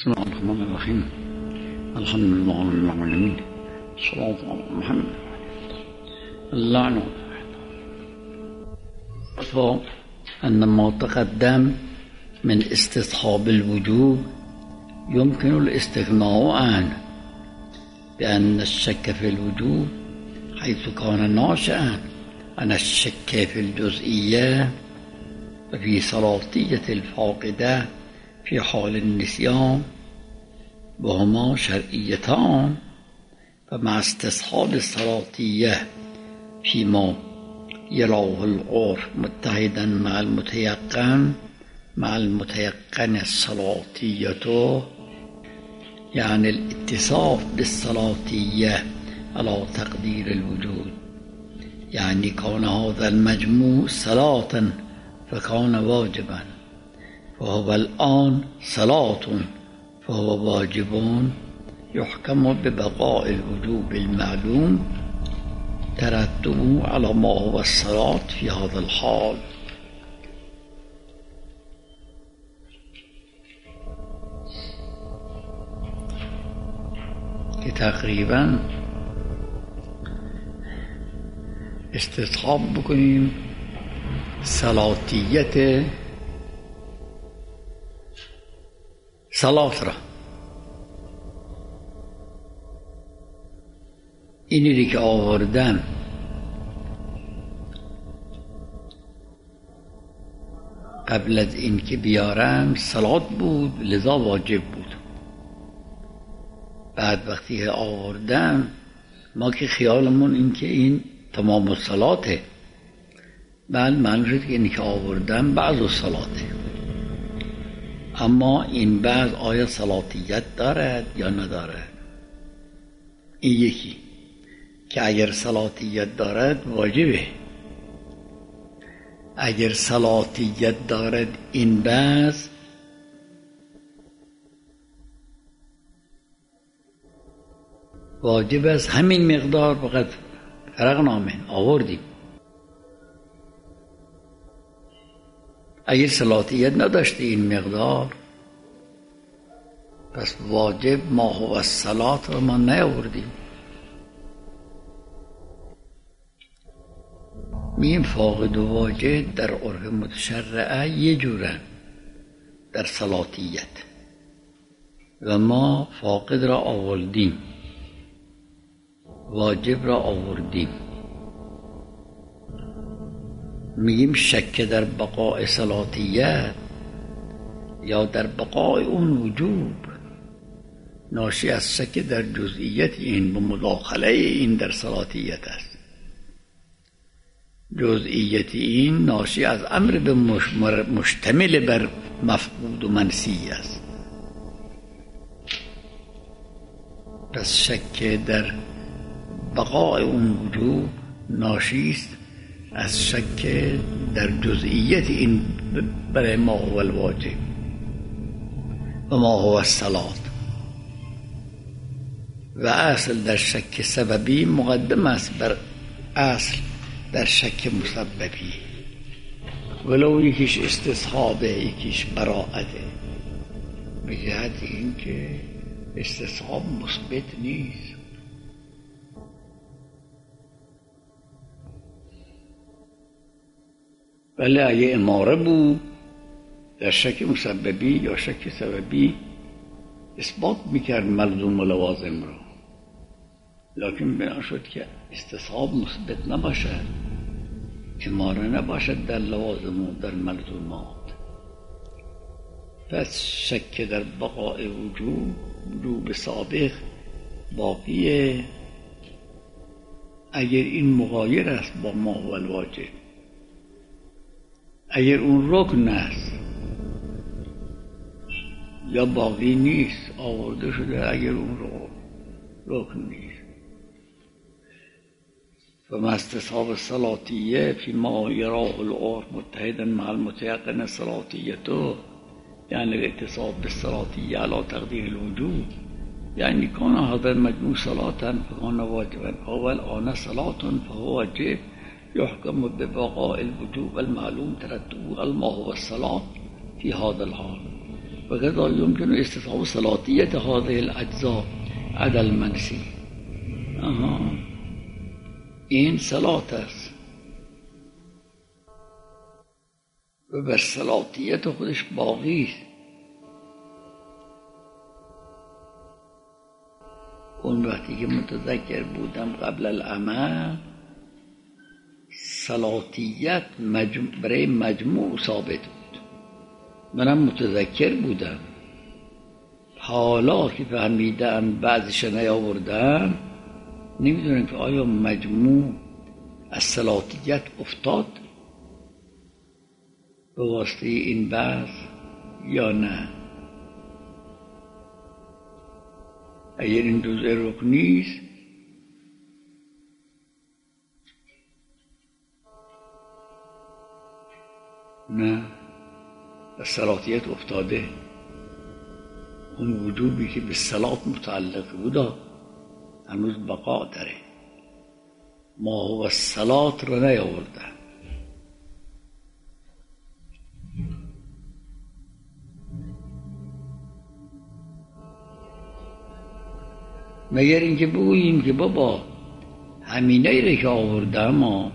بسم الله الرحمن الرحيم. الحمد لله رب العالمين. الصلاة على محمد اللعنة. أن ما تقدم من استصحاب الوجوب يمكن الاستغناء عنه بأن الشك في الوجوب حيث كان ناشئا عن الشك في الجزئية وفي صلاتية الفاقدة في حال النسيان وهما شرعيتان، فمع استصحاب الصلاتية فيما يراه العرف متحدا مع المتيقن الصلاتية، يعني الاتصاف بالصلاتية على تقدير الوجود، يعني كون هذا المجموع صلاة فكان واجبا، وهو الآن صلاة فهو واجب، يحكم ببقاء الوجوب المعلوم ترتبه على ما هو الصلاة في هذا الحال. تقريبا استصحاب بکنیم صلاتیت صلات را. اینی که آوردم قبل از این که بیارم صلات بود، لذا واجب بود. بعد وقتی آوردم ما که خیالمون این که این تمام الصلاته، بعد معلوم شد که اینی که آوردم بعض الصلاته. اما این بعض آیا صلاتیت دارد یا ندارد؟ این یکی که اگر صلاتیت دارد واجبه. اگر صلاتیت دارد این بعض واجب است، همین مقدار فقط فرق نامه آوردیم. اگر صلاتیت نداشته این مقدار، پس واجب ما هو الصلات را ما نیاوردیم. میم فاقد و واجد در عرف متشرعه یه جورن در صلاتیت، و ما فاقد را آوردیم، واجب را آوردیم. میگیم شک در بقاء صلاتیت یا در بقاء اون وجوب ناشی از شک در جزئیت این و مداخله این در صلاتیت است. جزئیت این ناشی از امر به مشتمل بر مفقود و منسی است. پس شک در بقاء اون وجوب ناشی است از شک در جزئیت این برای ما هو الواجب و ما هو الصلاة. و اصل در شک سببی مقدم است بر اصل در شک مسببی، ولو یکیش استصحابه یکیش براعته. به جهت این که استصحاب مثبت نیست. ولی اگه اماره بود در شک مسببی یا شک سببی اثبات میکرد ملزوم و لوازم را، لکن بنا شد که استصحاب مثبت نباشد، اماره نباشد در لوازم و در ملزومات. پس شک در بقاء وجوب سابق باقیه اگر این مغایر است با ما هو الواجب. اگر اون رکن است یا باقی نیست آورده شده، اگر اون رکن نیست. فما استصحاب الصلاتیه فيما يراه العرف متحدا مع المتيقن الصلاتیه، یعنی الاتصاب بالصلاتیه على تقدیر الوجوب، یعنی كان هذا المجموع صلاة فكان واجبا، اول آن صلاة فهو واجب، يحكم ببقاء الوجوب المعلوم ترتبه على ما هو الصلاة في هذا الحال، وكذا يمكن استصحاب صلاتية هذه الأجزاء عدا المنسی. این صلات است و بر صلاتیت خودش باقی است. اون وقتی که متذکر بودم قبل العمل، صلاتیت برای مجموع ثابت بود، منم متذکر بودم. حالا که فهمیدم بعضیش نیاوردم، نمیدونم که آیا مجموع از صلاتیت افتاد به واسطه این بحث یا نه. اگر این جزء رکنی است، نه، از صلاتیت افتاده. اون وجوبی که به صلات متعلق بودا هنوز بقا داره. ما هو صلات رو نیاوردن. مگر اینکه بگوییم که بابا همینه رو که آورده، ما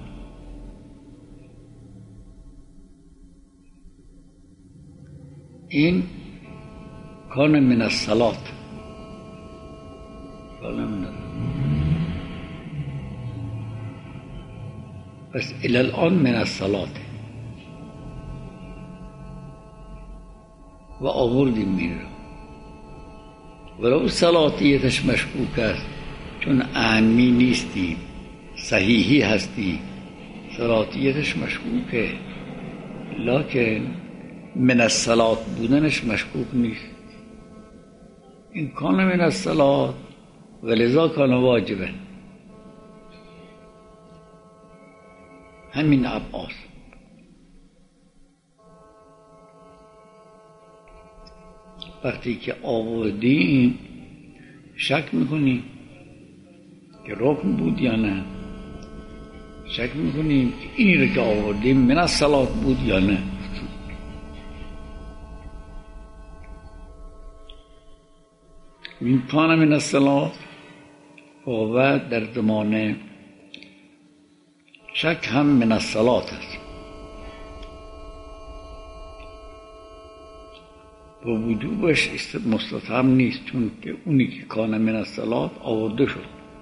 این کان من الصلات، بس الى الان من الصلات و آوردیم این رو. ولو صلاتیتش مشکوک است، چون اعمی نیستیم، صحیحی هستی، صلاتیتش مشکوکه، لکن من الصلات بودنش مشکوک نیست. این کان من الصلات و لذا کان واجبه. همین ابعاد. وقتی که آوردیم شک میکنیم که رکن بود یا نه، شک میکنیم که اینی رو که آوردیم من الصلات بود یا نه. این کان من الصلات و در زمان شک هم من الصلات است. و وجوبش مستفهم نیست، چون که اونی که کان من الصلات آورده شد.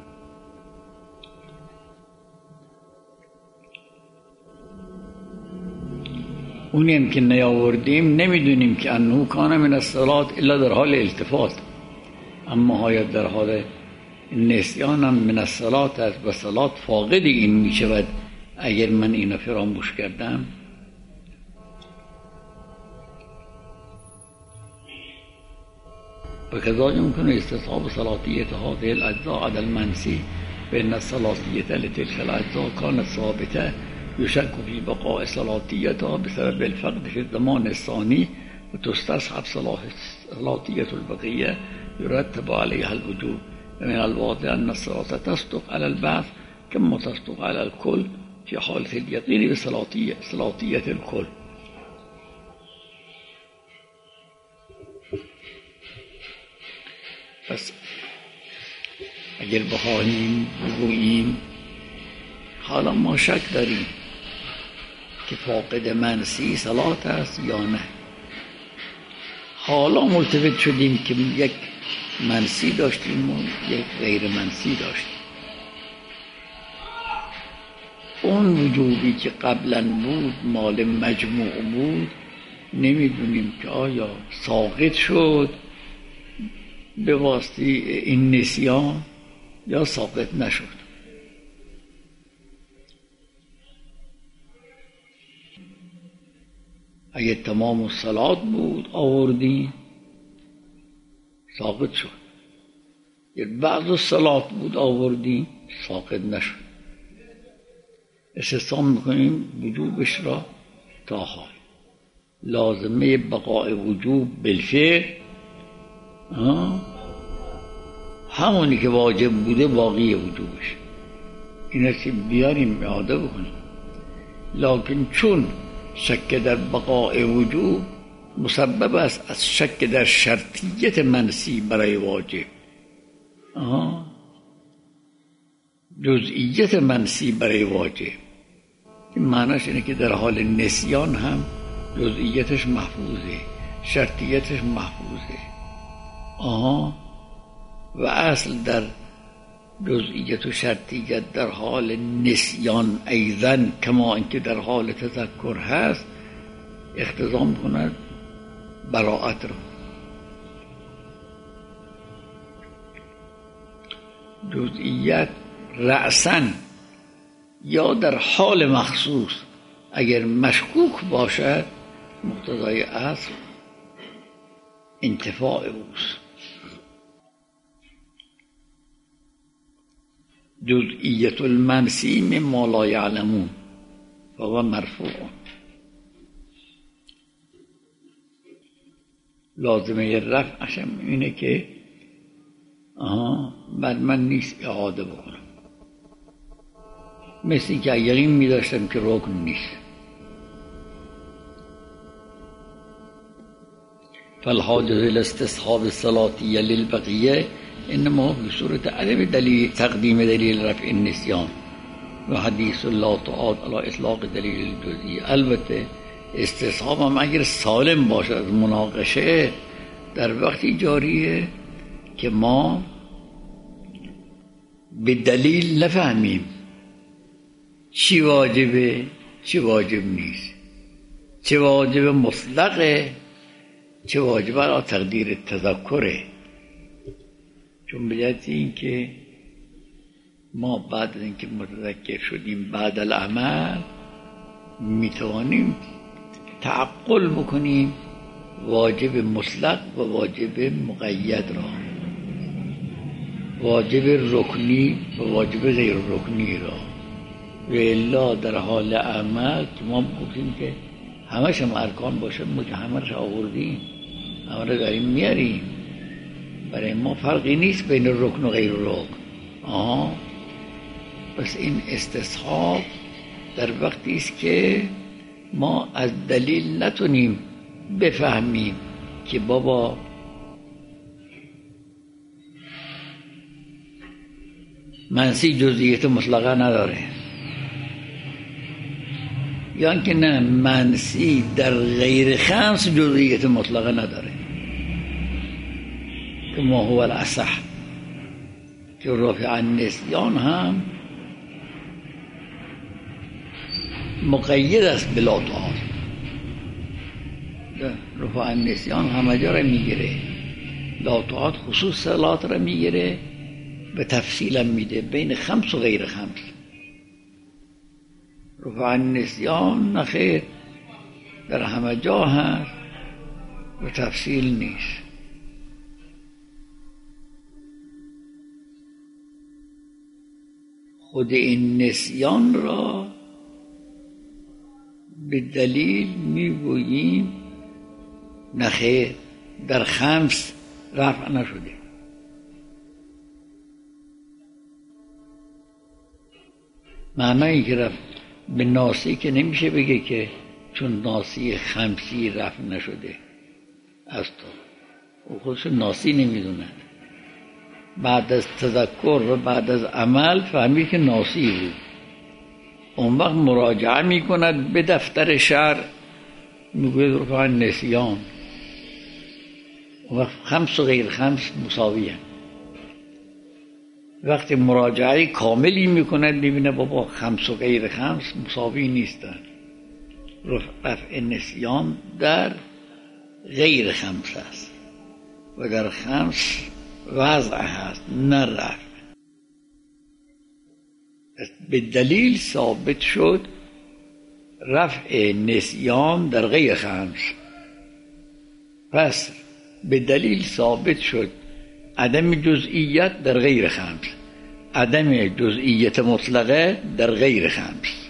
اونی هم که نیاوردیم نمیدونیم که انه کان من الصلات الا در حال التفات، اما هایت در حال نسیان هم من الصلات است و صلات فاقد این می شود اگر من اینو فراموش کردم. وكذا يمكن استصحاب صلاتية هذه الأجزاء على المنسي، بأن الصلاتية لتلك الأجزاء كانت ثابتة يشك في بقاء صلاتيتها بسبب الفقد في الزمان الثاني، وتستصحب صلاتية البقية يرتب عليها الوجوب. ومن الواضح أن الصلاة تصدق على البعض كما تصدق على الكل في حالة اليقين بصلاتية الكل. پس اگر بخواهیم بگوییم حالا ما شک داریم که فاقد منسی صلات است یا نه، حالا ملتفت شدیم که یک منسی داشتیم و یک غیر منسی داشتیم. اون وجوبی که قبلا بود مال مجموع بود، نمیدونیم که آیا ساقط شد به واسطه این نسیان یا ساقط نشد. اگه تمام الصلات بود آوردیم ساقط شد، یا بعض الصلات بود آوردیم ساقط نشد. استثناء میکنیم وجوبش را تا حال. لازمه بقاء وجوب بالفعل همونی که واجب بوده باقی وجوبش، این است که بیاریم اعاده بکنیم. لکن چون شک در بقاء وجوب مسبب است از شک در شرطیت منسی برای واجب. جزئیت منسی برای واجب، این معناش اینه که در حال نسیان هم جزئیتش محفوظه، شرطیتش محفوظه. و اصل در جزئیت و شرطیت در حال نسیان ایضا کما اینکه در حال تذکر هست اقتضا می‌کند براءت رو. جزئیت رأساً یا در حال مخصوص اگر مشکوک باشد مقتضای اصل انتفاع اوست. جزئیت المنسی مما لا یعلمون فهو مرفوع. لازمه رفعش اینه که بعد من نیست اعاده بکنم، مثل این که یقین می داشتم که رکن نیست. فالحاجة الاستصحاب الصلاتية للبقية انما في صورت عدم دلیل تقدیم دلیل رفع النسیان و حدیث لا تعاد على اطلاق دلیل الجزئی. البته استصحاب هم اگر سالم باشد از مناقشه در وقتی جاریه که ما به دلیل نفهمیم چی واجبه چی واجب نیست، چه واجب مطلقه چه واجب را تقدیر تذکره. چون بجد این که ما بعد از اینکه متذکر شدیم بعد العمل میتوانیم تعقل بکنیم واجب مطلق و واجب مقید را، واجب رکنی و واجب غیر رکنی را. و الا در حال عمل که ما گفتیم که همش هم ارکان باشه ما که همه رو آوردیم، همه رو داریم میاریم، برای ما فرقی نیست بین رکن و غیر رکن. پس این استصحاب در وقتی است که ما از دلیل نتونیم بفهمیم که بابا منسی جزئیت مطلقه نداره، یا که نه منسی در غیر خمس جزئیت مطلقه نداره که ما هو الاصح، که رفع النسیان هم مقید است بلا تعاد. رفع النسیان همه جا را میگیره، لا تعاد خصوص صلات را میگیره، به تفصیل هم میده بین خمس و غیر خمس. رفع النسیان نخیر در همه جا هست و تفصیل نیست. خود این نسیان را به دلیل میگوییم نخیر در خمس رفع نشده. معنی که رفع به ناسی که نمیشه بگه که چون ناسی خمسی رفع نشده از تو، او خودش ناسی نمیدوند. بعد از تذکر و بعد از عمل فهمید که ناسی بود، اون وقت مراجعه میکند به دفتر شرع، میگوید رفع النسیان. اون وقت خمس و غیر خمس مساوی هم. وقتی مراجعه کاملی میکند میبینه بابا خمس و غیر خمس مساوی نیستن، رفع نسیان در غیر خمس است و در خمس وضع هست نه رفع. به دلیل ثابت شد رفع نسیان در غیر خمس، پس به دلیل ثابت شد عدم جزئیت در غیر خمس، عدم جزئیت مطلقه در غیر خمس.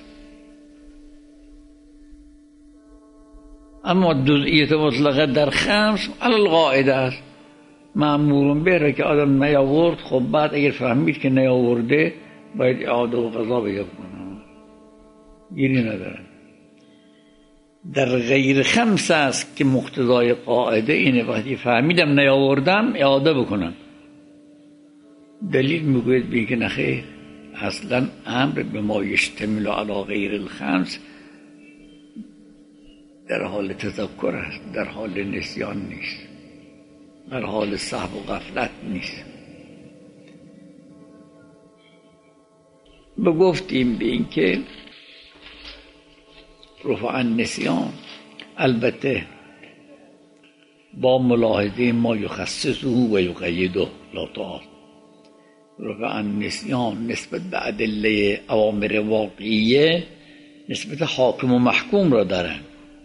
اما جزئیت مطلقه در خمس علی القاعده است، مأمور به که آدم نیاورد، خب بعد اگر فهمید که نیاورده باید اعاده و قضا بکنه، گیری ندارن. در غیر خمس است که مقتضای قاعده اینه وقتی فهمیدم نیاوردم اعاده بکنم. دلیل میگوید بگه که نخیر، اصلا امر به ما یشتمل علی غیر الخمس در حال تذکر است، در حال نسیان نیست، در حال سهو و غفلت نیست. گفتیم به این که رفع النسیان البته با ملاحظه ما یخصصه و یقیده لا تعال، رفع النسیان نسبت به ادله اوامر واقعیه نسبت حاکم و محکوم را دارن.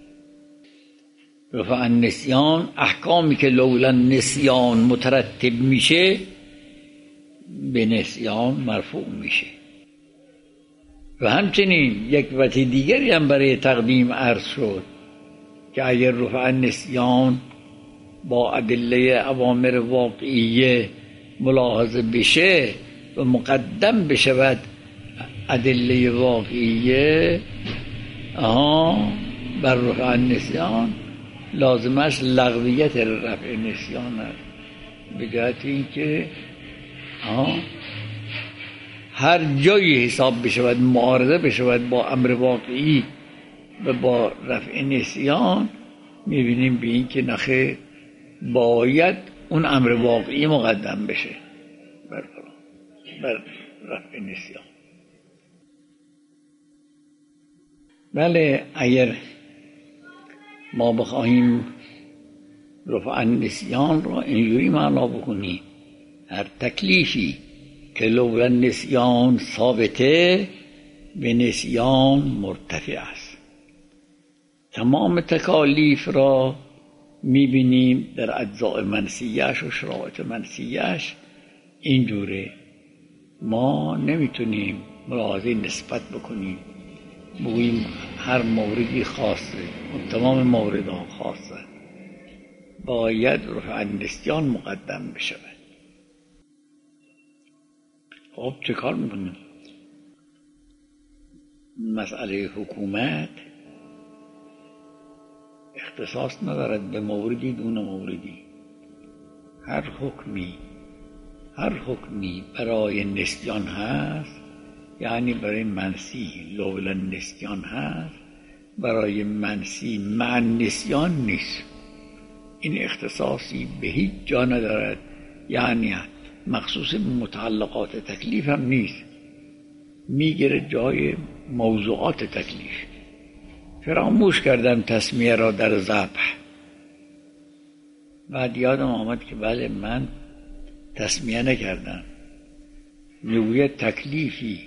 رفع النسیان احکامی که لولا نسیان مترتب میشه به نسیان مرفوع میشه. و همچنین یک وجه دیگری هم برای تقدیم عرض شد که اگر رفع النسیان با ادله اوامر واقعیه ملاحظه بشه و مقدم بشود ادله واقعیه بر رفع النسیان، لازمش لغویت رفع نسیان است، به جهت اینکه هر جایی حساب بشود معارضه بشود با امر واقعی و با رفع نسیان، میبینیم به این که نخیر باید اون امر واقعی مقدم بشه بر رفع نسیان. بله، اگر ما بخواهیم رفع النسیان را اینجوری معنا بکنیم، هر تکلیفی که لولا نسیان ثابته به نسیان مرتفع است. تمام تکالیف را میبینیم در اجزاء منسیه‌اش و شرایط منسیه‌اش اینجوره. ما نمیتونیم ملاحظه نسبت بکنیم بگوییم هر موردی خاصه و تمام موردها خاصه، باید رفع النسیان مقدم بشود. خب چه کار میکنیم؟ مسئله حکومت اختصاص ندارد به موردی دون موردی. هر حکمی برای نسیان هست، یعنی برای منسی لولا نسیان هست، برای منسی مع نسیان نیست. این اختصاصی به هیچ جا ندارد، یعنی مخصوص متعلقات تکلیف هم نیست، میگیره جای موضوعات تکلیف. فراموش کردم تسمیه را در ذبح، بعد یادم آمد که بله من تسمیه نکردم. میگوید تکلیفی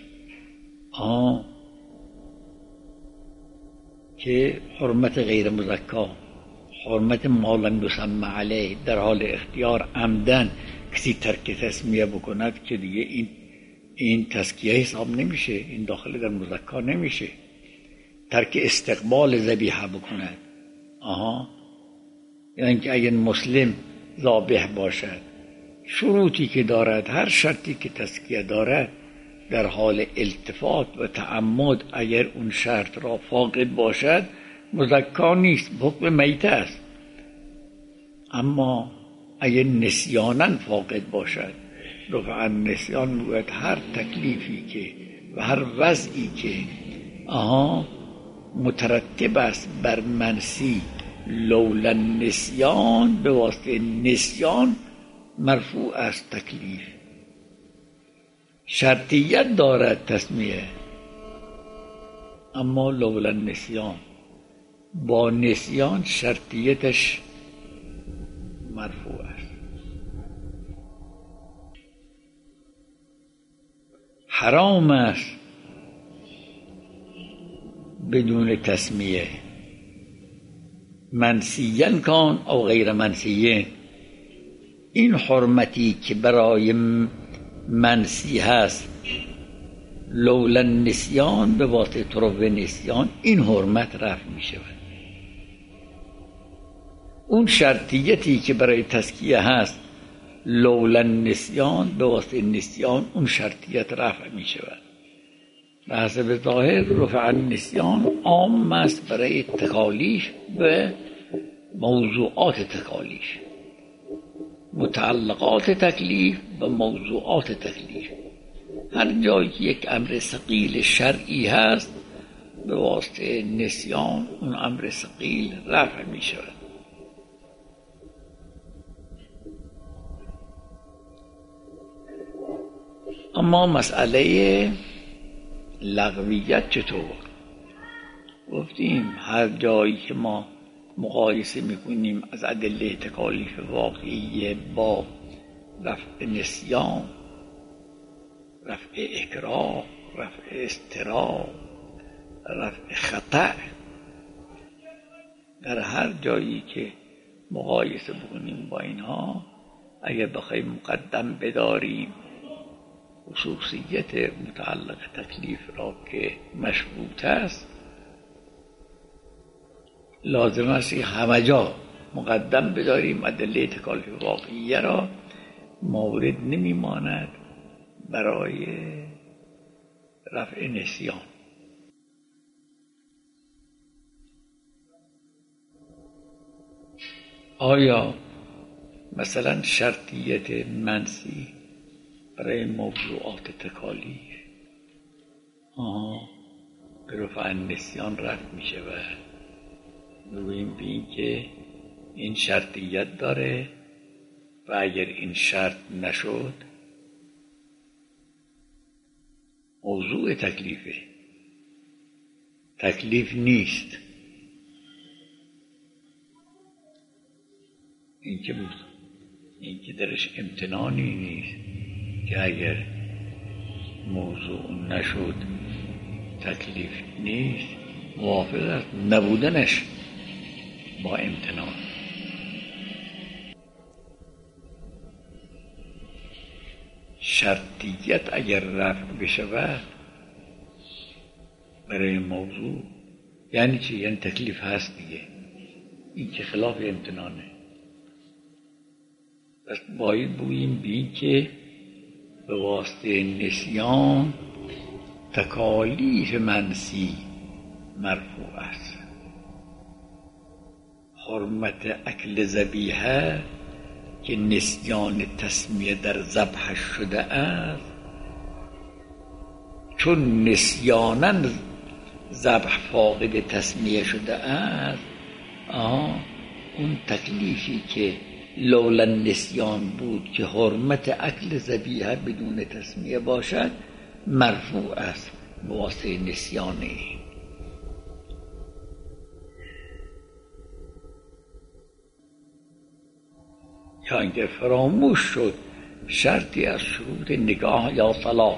که حرمت غیر مزکا، حرمت ما لم یسمى علیه، در حال اختیار عمدن کسی ترک تسمیه بکند که دیگه این تزکیه حساب نمیشه، این داخل در مزکا نمیشه. ترک استقبال ذبیحه بکند، یعنی که اگر مسلم ذابح باشد، شروطی که دارد، هر شرطی که تزکیه دارد، در حال التفات و تعمد اگر اون شرط را فاقد باشد مزکا نیست، حکم میته است. اما اگر نسیانا فاقد باشد، رفع النسیان میگوید هر تکلیفی که و هر وضعی که مترتب است بر منسی لولا نسیان، به واسطه نسیان مرفوع است تکلیف. شرطیت دارد تسمیه، اما لولا نسیان، با نسیان شرطیتش مرفوع است. حرام است بدون تسمیه، منسیًا کان او غیر منسیه. این حرمتی که برای منسی هست لولا نسیان، به واسطه طرف نسیان این حرمت رفع می شود. اون شرطیتی که برای تزکیه هست لولا نسیان، به واسطه نسیان اون شرطیت رفع می شود. بحث به ظاهر رفع النسیان عام است برای تکالیف به موضوعات تکالیف، متعلقات تکلیف به موضوعات تکلیف. هر جایی که یک امر ثقیل شرعی هست به واسطه نسیان اون امر ثقیل رفع می شود. اما مسئله لغویت چطور؟ گفتیم هر جایی که ما مقایسه میکنیم از ادله تکالیف واقعی با رفع نسیان، رفع اکراه، رفع اضطرار، رفع خطأ، در هر جایی که مقایسه بکنیم با اینها، اگر بخوایم مقدم بداریم خصوصیت متعلق تکلیف را که مشروط است، لازم است همه جا مقدم بداریم ادله تکالیف واقعیه را، مورد نمیماند برای رفع نسیان. آیا مثلا شرطیت منسی برای موضوعات تکالیف به رفع نسیان رفع می شود؟ بگوییم به این که این شرطیت داره و اگر این شرط نشد موضوع تکلیفه، تکلیف نیست. این که درش امتنانی نیست که اگر موضوع نشد تکلیف نیست، موافق است نبودنش با امتنان. شرطیت اگر رفع بشود برای موضوع یعنی چی؟ یعنی تکلیف هست دیگه، این که خلاف امتنانه. پس باید بگوییم بین که به واسطه نسیان تکالیف منسی مرفوع است. حرمت اکل ذبیحه که نسیان تسمیه در ذبح شده است، چون نسیانا ذبح فاقد تسمیه شده است، اون تکلیفی که لولا نسیان بود که حرمت اکل ذبیحه بدون تسمیه باشد مرفوع است به واسطه نسیانه. یا اینکه فراموش شد شرطی از شروط نکاح یا طلاق،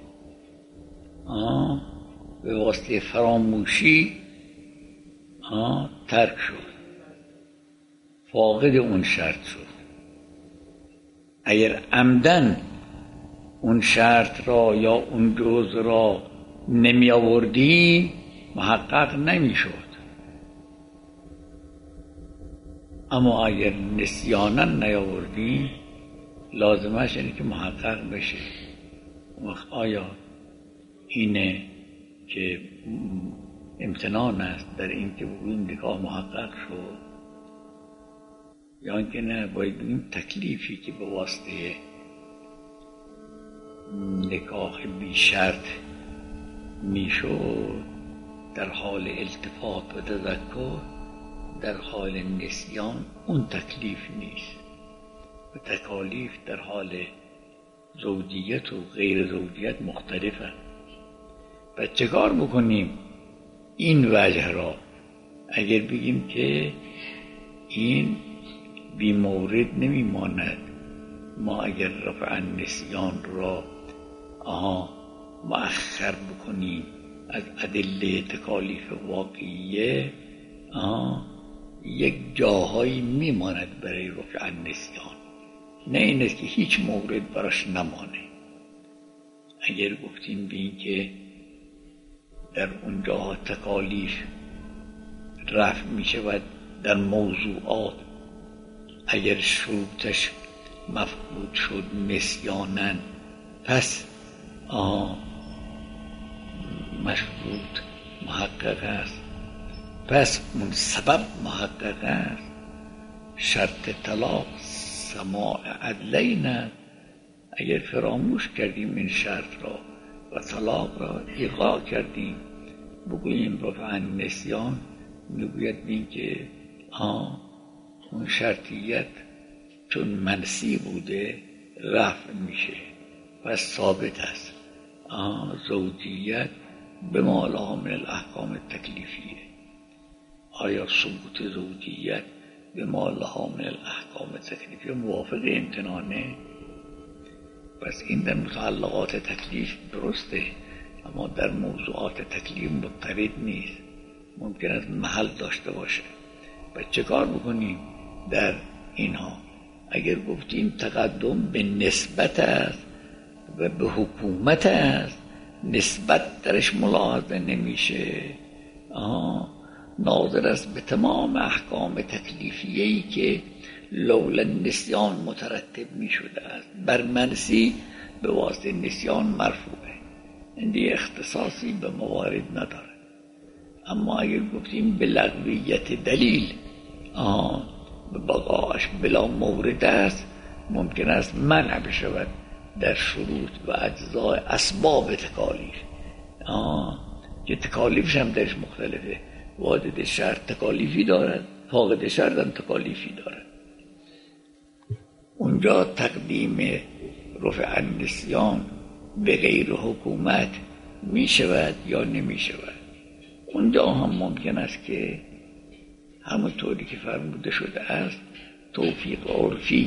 به واسطه فراموشی ترک شد، فاقد اون شرط شد. اگر عمدن اون شرط را یا اون جزء را نمی آوردی محقق نمی شد. اما اگر نسیانا نیاوردی لازمش اینه که محقق بشه. آیا اینه که امتنان است در این که بگوییم نکاح محقق شد، یا اینکه نه باید بگوییم تکلیفی که به واسطه نکاح بی شرط میشد در حال التفات و تذکر، در حال نسیان اون تکلیف نیست. و تکالیف در حال زوجیت و غیر زوجیت مختلفه. و چه کار بکنیم این وجه را؟ اگر بگیم که این بی مورد نمی ماند، ما اگر رفع نسیان را مؤخر بکنیم از ادله تکالیف واقعیه، یک جاهایی میماند برای رفع نسیان، نه این است که هیچ مورد براش نمانه. اگر گفتیم به این که در اون جاها تکالیف رفع می شود در موضوعات، اگر شروطش مفقود شد نسیانن، پس مشروط محقق است، پس اون سبب محقق است. شرط طلاق سماع عدلین است. اگر فراموش کردیم این شرط را و طلاق را ایقاع کردیم، بگوییم رفع النسیان، میگوید بین که اون شرطیت چون منسی بوده رفع میشه، پس ثابت است. زوجیت به ما لها من الاحکام تکلیفیه. آیا ثبوت زوجیت به ما لها من الاحکام تکلیفیه موافق امتنانه؟ پس این در متعلقات تکلیف درسته، اما در موضوعات تکلیف مضطرد نیست، ممکن است محل داشته باشه. پس چه کار بکنیم در اینها؟ اگر گفتیم تقدم به نسبت است و به حکومت است، نسبت درش ملاحظه نمیشه، ناظر است به تمام احکام تکلیفیه‌ای که لولا نسیان مترتب می شده است. بر منسی به واسطه نسیان مرفوعه، این اختصاصی به موارد نداره. اما اگر گفتیم به لغویت دلیل به بقاش بلا مورد است، ممکن است منع بشود در شروط و اجزای اسباب تکالیف، که تکالیفش هم درش مختلفه. واجد شرط تکالیفی دارد، فاقد شرط هم تکالیفی دارد. اونجا تقدیم رفع النسیان به غیر حکومت می شود یا نمی شود. اونجا هم ممکن است که همونطوری که فرموده شده است توفیق عرفی،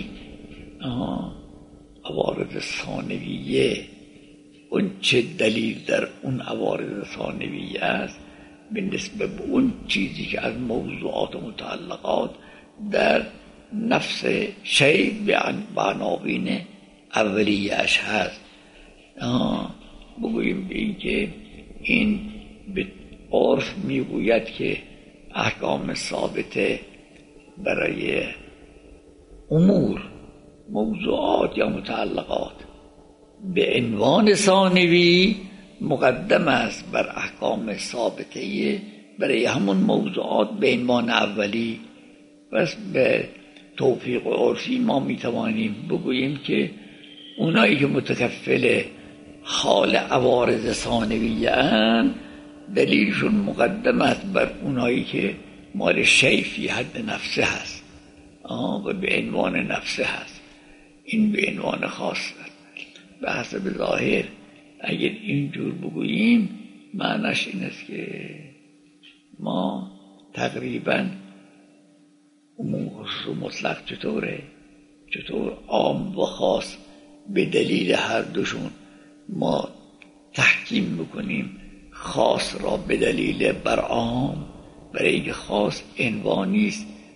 عوارض ثانویه، اون چه دلیل در اون عوارض ثانویه است به نسبت به اون چیزی که از موضوعات و متعلقات در نفس شیء به عناوین اولیه‌اش هست. بگوییم به این که این به عرف میگوید که احکام ثابته برای امور، موضوعات یا متعلقات به عنوان ثانوی مقدم است بر احکام ثابته برای همون موضوعات به عنوان اولی. پس به توفیق عرفی ما میتوانیم بگوییم که اونایی که متکفل حال عوارض ثانویه ان دلیلشون مقدم است بر اونایی که مال شیء فی حد نفسه هست و به عنوان نفسه هست. این به عنوان خاص است. به حسب ظاهر اگر اینجور بگوییم معنیش این است که ما تقریبا عموم خصوص مطلق چطور عام و خاص به دلیل هر دوشون ما تحکیم میکنیم خاص را به دلیل بر عام، برای اینکه خاص عنوانی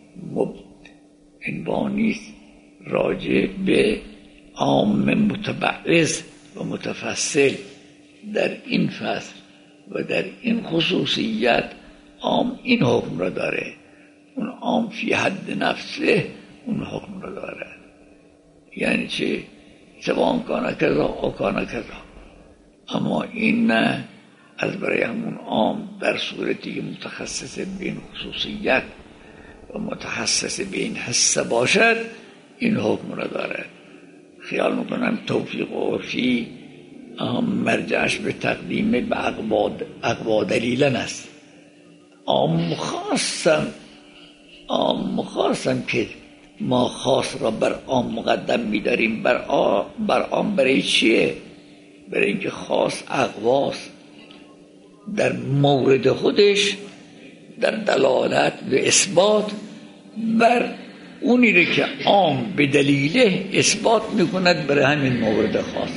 است راجع به عام متبعض و متفصل. در این فصل و در این خصوصیت عام این حکم را داره، اون عام فی حد نفسه اون حکم را داره. یعنی چه؟ سوان کانا کذا او کانا کذا. اما این نه، از برای همون عام در صورتی که متخصص به این خصوصیت و متخصص به این حصه باشد این حکم را داره. خیال میکنم توفیق عرفی مرجعش به تقدیم به اقوا دلیلن است. عام خاصم که ما خاص را بر عام مقدم می‌داریم. بر عام برای چیه؟ برای اینکه خاص اقواست در مورد خودش، در دلالت و اثبات بر اونی رو که عام به دلیله اثبات میکند برای همین مورد خاص.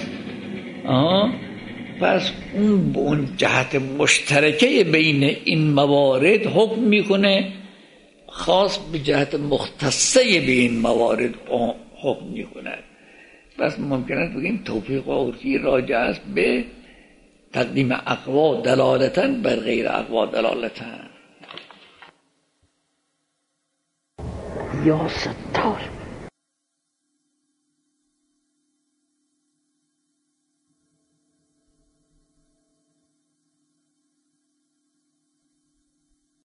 پس اون به اون جهت مشترکه بین این موارد حکم میکنه، خاص به جهت مختصه به این موارد حکم میکند. پس ممکن است بگیم توفیق عرفی راجع است به تقدیم اقوا دلالتاً بر غیر اقوا دلالتاً. یا ستار